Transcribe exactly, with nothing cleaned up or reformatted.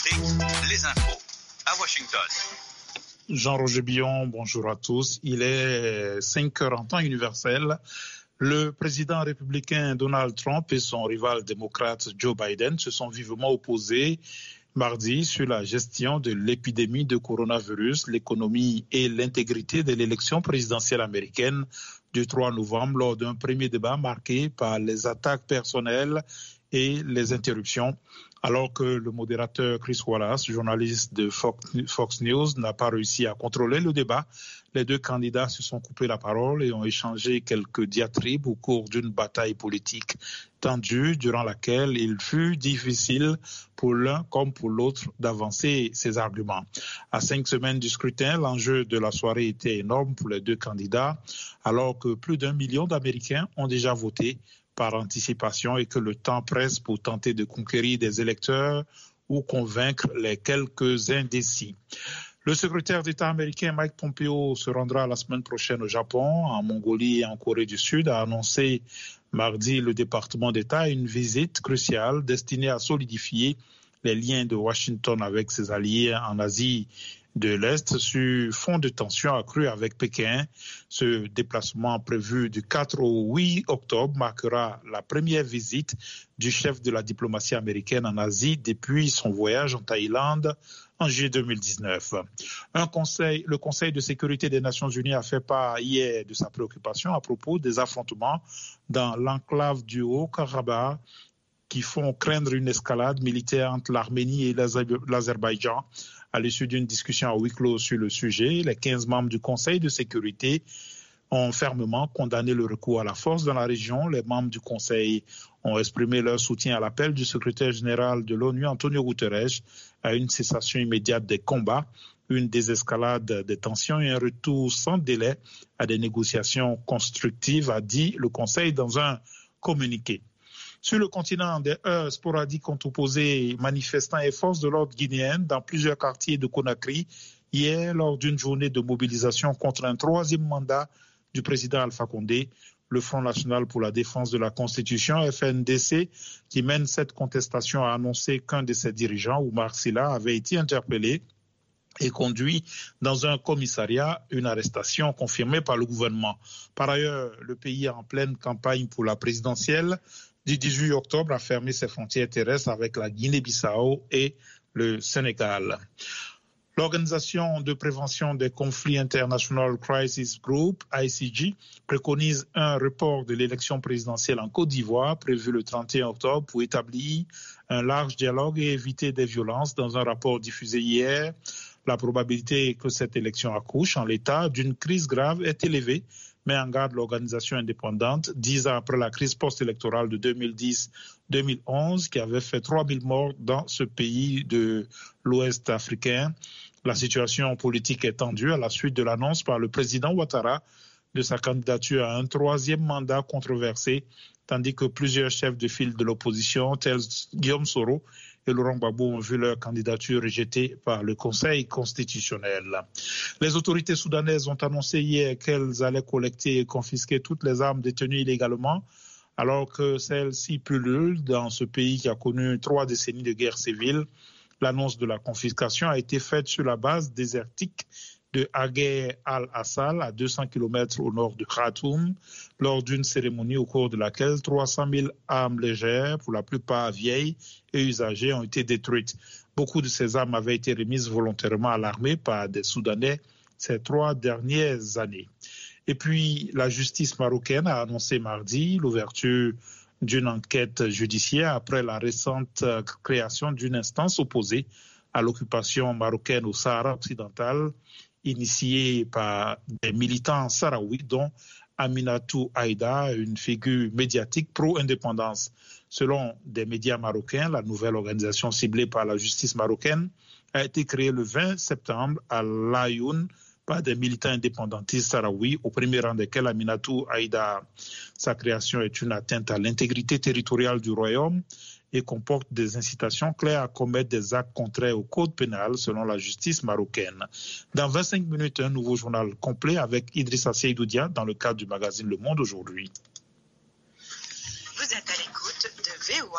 Afrique, les infos à Washington. Jean-Roger Billon, bonjour à tous. Il est cinq heures en temps universel. Le président républicain Donald Trump et son rival démocrate Joe Biden se sont vivement opposés mardi sur la gestion de l'épidémie de coronavirus, l'économie et l'intégrité de l'élection présidentielle américaine du trois novembre lors d'un premier débat marqué par les attaques personnelles et les interruptions. Alors que le modérateur Chris Wallace, journaliste de Fox News, n'a pas réussi à contrôler le débat, les deux candidats se sont coupés la parole et ont échangé quelques diatribes au cours d'une bataille politique tendue durant laquelle il fut difficile pour l'un comme pour l'autre d'avancer ses arguments. À cinq semaines du scrutin, l'enjeu de la soirée était énorme pour les deux candidats, alors que plus d'un million d'Américains ont déjà voté par anticipation et que le temps presse pour tenter de conquérir des électeurs ou convaincre les quelques indécis. Le secrétaire d'État américain Mike Pompeo se rendra la semaine prochaine au Japon, en Mongolie et en Corée du Sud, a annoncé mardi le département d'État une visite cruciale destinée à solidifier les liens de Washington avec ses alliés en Asie de l'Est sur fond de tension accrue avec Pékin. Ce déplacement prévu du quatre au huit octobre marquera la première visite du chef de la diplomatie américaine en Asie depuis son voyage en Thaïlande en juillet deux mille dix-neuf. Un conseil, le Conseil de sécurité des Nations Unies a fait part hier de sa préoccupation à propos des affrontements dans l'enclave du Haut-Karabakh qui font craindre une escalade militaire entre l'Arménie et l'Azerbaïdjan. À l'issue d'une discussion à huis clos sur le sujet, les quinze membres du Conseil de sécurité ont fermement condamné le recours à la force dans la région. Les membres du Conseil ont exprimé leur soutien à l'appel du secrétaire général de l'ONU, Antonio Guterres, à une cessation immédiate des combats, une désescalade des tensions et un retour sans délai à des négociations constructives, a dit le Conseil dans un communiqué. Sur le continent, des heurts sporadiques ont opposé manifestants et forces de l'ordre guinéennes dans plusieurs quartiers de Conakry hier lors d'une journée de mobilisation contre un troisième mandat du président Alpha Condé. Le Front national pour la défense de la Constitution, F N D C, qui mène cette contestation, a annoncé qu'un de ses dirigeants, Oumar Silla, avait été interpellé et conduit dans un commissariat, une arrestation confirmée par le gouvernement. Par ailleurs, le pays est en pleine campagne pour la présidentielle du dix-huit octobre a fermé ses frontières terrestres avec la Guinée-Bissau et le Sénégal. L'Organisation de prévention des conflits International Crisis Group, I C G, préconise un report de l'élection présidentielle en Côte d'Ivoire prévu le trente et un octobre pour établir un large dialogue et éviter des violences. Dans un rapport diffusé hier, la probabilité que cette élection accouche en l'état d'une crise grave est élevée, met en garde l'organisation indépendante, dix ans après la crise post-électorale de deux mille dix deux mille onze qui avait fait trois mille morts dans ce pays de l'Ouest africain. La situation politique est tendue à la suite de l'annonce par le président Ouattara de sa candidature à un troisième mandat controversé, tandis que plusieurs chefs de file de l'opposition, tels Guillaume Soro et Laurent Gbagbo, ont vu leur candidature rejetée par le Conseil constitutionnel. Les autorités soudanaises ont annoncé hier qu'elles allaient collecter et confisquer toutes les armes détenues illégalement, alors que celles-ci pullulent dans ce pays qui a connu trois décennies de guerre civile. L'annonce de la confiscation a été faite sur la base désertique de Haguer al-Assal, à deux cents kilomètres au nord de Khartoum, lors d'une cérémonie au cours de laquelle trois cent mille armes légères, pour la plupart vieilles et usagées, ont été détruites. Beaucoup de ces armes avaient été remises volontairement à l'armée par des Soudanais ces trois dernières années. Et puis, la justice marocaine a annoncé mardi l'ouverture d'une enquête judiciaire après la récente création d'une instance opposée à l'occupation marocaine au Sahara occidental, initiée par des militants sahraouis, dont Aminatou Haïda, une figure médiatique pro-indépendance. Selon des médias marocains, la nouvelle organisation ciblée par la justice marocaine a été créée le vingt septembre à Laayoune par des militants indépendantistes sahraouis, au premier rang desquels Aminatou Haïda. Sa création est une atteinte à l'intégrité territoriale du royaume et comporte des incitations claires à commettre des actes contraires au code pénal selon la justice marocaine. Dans vingt-cinq minutes, un nouveau journal complet avec Idrissa Seydoudia dans le cadre du magazine Le Monde aujourd'hui. Vous êtes à l'écoute de V O A.